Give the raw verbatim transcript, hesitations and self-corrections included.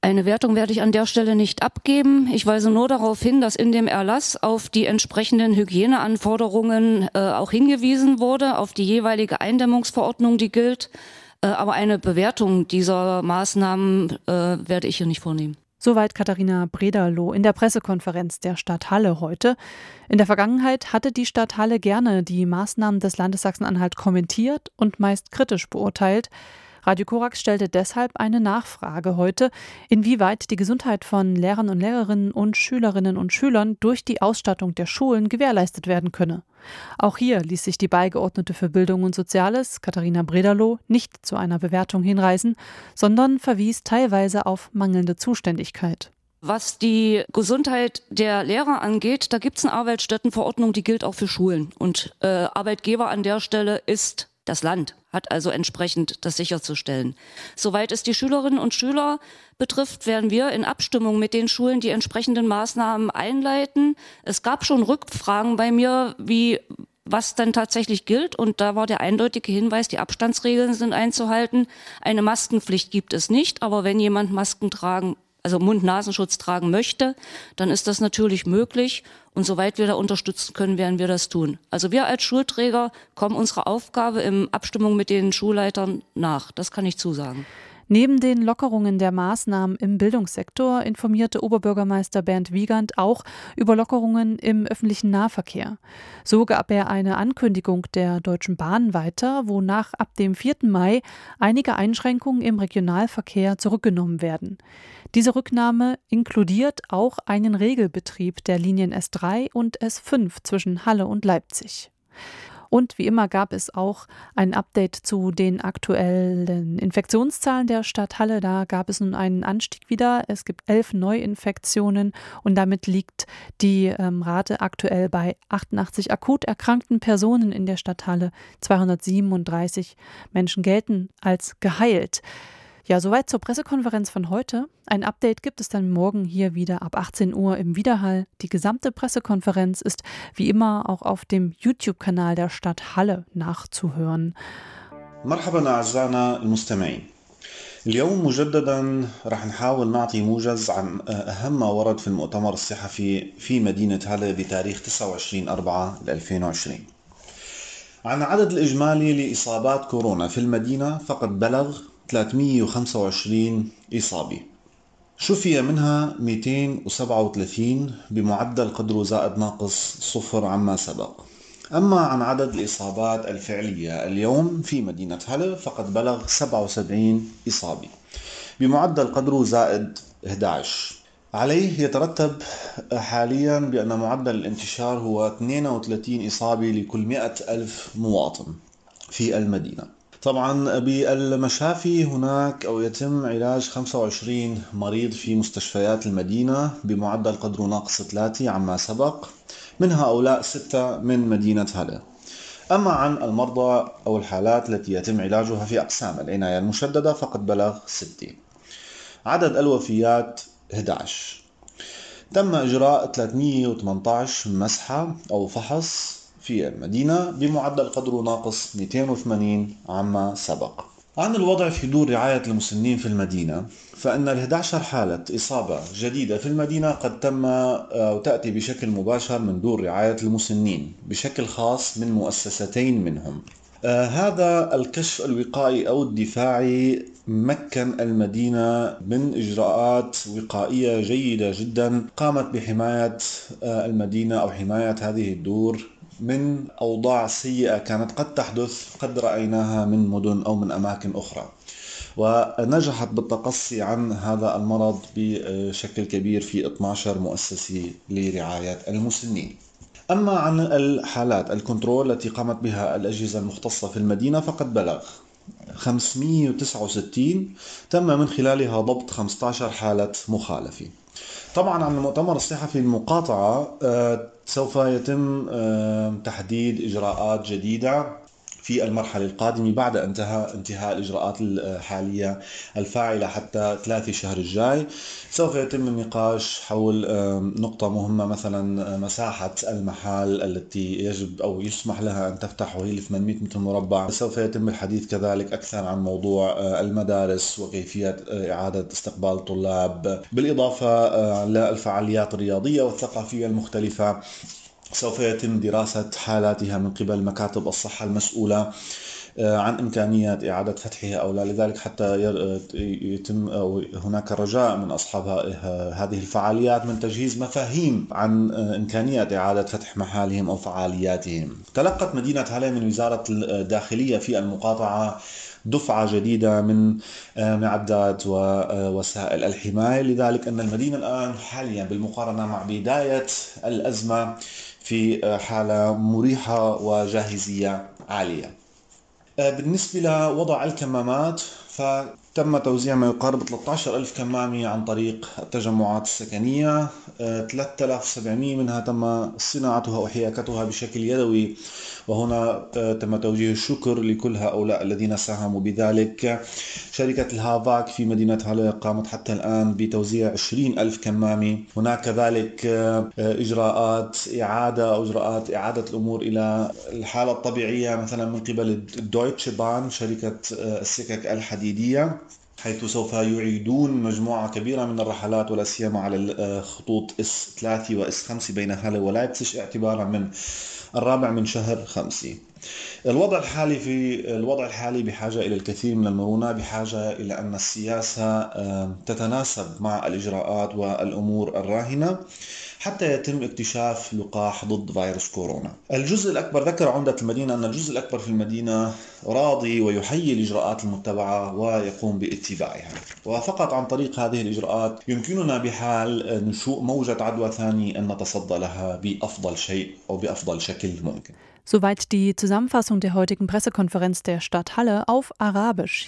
Eine Wertung werde ich an der Stelle nicht abgeben. Ich weise nur darauf hin, dass in dem Erlass auf die entsprechenden Hygieneanforderungen äh, auch hingewiesen wurde, auf die jeweilige Eindämmungsverordnung, die gilt. Äh, aber eine Bewertung dieser Maßnahmen äh, werde ich hier nicht vornehmen. Soweit Katharina Brederloh in der Pressekonferenz der Stadt Halle heute. In der Vergangenheit hatte die Stadt Halle gerne die Maßnahmen des Landes Sachsen-Anhalt kommentiert und meist kritisch beurteilt. Radio Korax stellte deshalb eine Nachfrage heute, inwieweit die Gesundheit von Lehrern und Lehrerinnen und Schülerinnen und Schülern durch die Ausstattung der Schulen gewährleistet werden könne. Auch hier ließ sich die Beigeordnete für Bildung und Soziales, Katharina Brederloh, nicht zu einer Bewertung hinreißen, sondern verwies teilweise auf mangelnde Zuständigkeit. Was die Gesundheit der Lehrer angeht, da gibt es eine Arbeitsstättenverordnung, die gilt auch für Schulen. Und äh, Arbeitgeber an der Stelle ist das Land, hat also entsprechend das sicherzustellen. Soweit es die Schülerinnen und Schüler betrifft, werden wir in Abstimmung mit den Schulen die entsprechenden Maßnahmen einleiten. Es gab schon Rückfragen bei mir, wie was dann tatsächlich gilt. Und da war der eindeutige Hinweis, die Abstandsregeln sind einzuhalten. Eine Maskenpflicht gibt es nicht, aber wenn jemand Masken tragen, also Mund-Nasenschutz tragen möchte, dann ist das natürlich möglich. Und soweit wir da unterstützen können, werden wir das tun. Also wir als Schulträger kommen unserer Aufgabe in Abstimmung mit den Schulleitern nach. Das kann ich zusagen. Neben den Lockerungen der Maßnahmen im Bildungssektor informierte Oberbürgermeister Bernd Wiegand auch über Lockerungen im öffentlichen Nahverkehr. So gab er eine Ankündigung der Deutschen Bahn weiter, wonach ab dem vierten Mai einige Einschränkungen im Regionalverkehr zurückgenommen werden. Diese Rücknahme inkludiert auch einen Regelbetrieb der Linien S drei und S fünf zwischen Halle und Leipzig. Und wie immer gab es auch ein Update zu den aktuellen Infektionszahlen der Stadt Halle. Da gab es nun einen Anstieg wieder. Es gibt elf Neuinfektionen und damit liegt die ähm, Rate aktuell bei achtundachtzig akut erkrankten Personen in der Stadt Halle. zweihundertsiebenunddreißig Menschen gelten als geheilt. Ja, soweit zur Pressekonferenz von heute. Ein Update gibt es dann morgen hier wieder ab achtzehn Uhr im Widerhall. Die gesamte Pressekonferenz ist wie immer auch auf dem YouTube-Kanal der Stadt Halle nachzuhören. مرحبا أعزائنا المستمعين. اليوم مجددا راح نحاول نعطي موجز عن أهم ما ورد في المؤتمر الصحفي في مدينة هالة بتاريخ تسعة وعشرين أربعة ألفين وعشرين. عن العدد الإجمالي لإصابات كورونا في المدينة فقد بلغ ثلاثمئة وخمسة وعشرين إصابة، شفي منها مئتين وسبعة وثلاثين بمعدل قدره زائد ناقص صفر عما سبق. أما عن عدد الإصابات الفعلية اليوم في مدينة هالة فقد بلغ سبعة وسبعين إصابة بمعدل قدره زائد أحد عشر. عليه يترتب حاليا بأن معدل الانتشار هو اثنين وثلاثين إصابة لكل مئة ألف مواطن في المدينة. طبعا بالمشافي هناك أو يتم علاج خمسة وعشرين مريض في مستشفيات المدينة بمعدل قدره ناقص ثلاثة عما سبق، من هؤلاء ستة من مدينة هالة. أما عن المرضى أو الحالات التي يتم علاجها في أقسام العناية المشددة فقد بلغ ستة. عدد الوفيات أحد عشر. تم إجراء ثلاثمئة وثمانية عشر مسحة أو فحص في المدينة بمعدل قدره ناقص مئتين وثمانين عما سبق. عن الوضع في دور رعاية المسنين في المدينة فإن ال أحد عشر حالة إصابة جديدة في المدينة قد تم أو تأتي بشكل مباشر من دور رعاية المسنين بشكل خاص من مؤسستين منهم. آه هذا الكشف الوقائي أو الدفاعي مكن المدينة من إجراءات وقائية جيدة جدا قامت بحماية آه المدينة أو حماية هذه الدور من أوضاع سيئة كانت قد تحدث قد رأيناها من مدن أو من أماكن أخرى، ونجحت بالتقصي عن هذا المرض بشكل كبير في اثنتي عشرة مؤسسة لرعاية المسنين. أما عن الحالات الكنترول التي قامت بها الأجهزة المختصة في المدينة فقد بلغ خمسمئة وتسعة وستين، تم من خلالها ضبط خمسة عشر حالة مخالفة. طبعا عن المؤتمر الصحفي المقاطعة سوف يتم تحديد إجراءات جديدة في المرحلة القادمة بعد انتهاء انتهاء الإجراءات الحالية الفاعلة حتى ثلاثة شهر الجاي. سوف يتم النقاش حول نقطة مهمة، مثلا مساحة المحال التي يجب أو يسمح لها أن تفتح، وهي ثمانمئة متر مربع. سوف يتم الحديث كذلك أكثر عن موضوع المدارس وكيفية إعادة استقبال الطلاب، بالإضافة للفعاليات الرياضية والثقافية المختلفة. سوف يتم دراسة حالاتها من قبل مكاتب الصحة المسؤولة عن إمكانية إعادة فتحها أو لا، لذلك حتى يتم أو هناك رجاء من أصحاب هذه الفعاليات من تجهيز مفاهيم عن إمكانية إعادة فتح محالهم أو فعالياتهم. تلقت مدينة هالة من وزارة الداخلية في المقاطعة دفعة جديدة من معدات ووسائل الحماية، لذلك أن المدينة الآن حاليا بالمقارنة مع بداية الأزمة في حالة مريحة وجاهزية عالية. بالنسبة لوضع الكمامات، فتم توزيع ما يقارب ثلاثة عشر ألف كمامة عن طريق التجمعات السكنية. ثلاثة آلاف وسبعمئة منها تم صناعتها وحياكتها بشكل يدوي، وهنا تم توجيه الشكر لكل هؤلاء الذين ساهموا بذلك. شركة الهافاك في مدينة هالة قامت حتى الآن بتوزيع عشرين ألف كمامة. هناك كذلك إجراءات إعادة أو إجراءات إعادة الأمور إلى الحالة الطبيعية، مثلا من قبل الدويتشه بان شركة السكك الحديدية، حيث سوف يعيدون مجموعة كبيرة من الرحلات ولا سيما على الخطوط إس ثلاثة وإس خمسة بين هالة ولايبزيج اعتبارا من الرابع من شهر خمسة. الوضع الحالي في الوضع الحالي بحاجة إلى الكثير من المرونة، بحاجة إلى أن السياسة تتناسب مع الإجراءات والأمور الراهنة حتى يتم اكتشاف لقاح ضد فيروس كورونا. الجزء الأكبر، ذكر عمدة المدينة أن الجزء الأكبر في المدينة راضي ويحيي الإجراءات المتبعة ويقوم باتباعها، وفقط عن طريق هذه الإجراءات يمكننا بحال نشوء موجة عدوى ثانية أن نتصدى لها بأفضل شيء أو بأفضل شكل ممكن. Soweit die Zusammenfassung der heutigen Pressekonferenz der Stadt Halle auf Arabisch.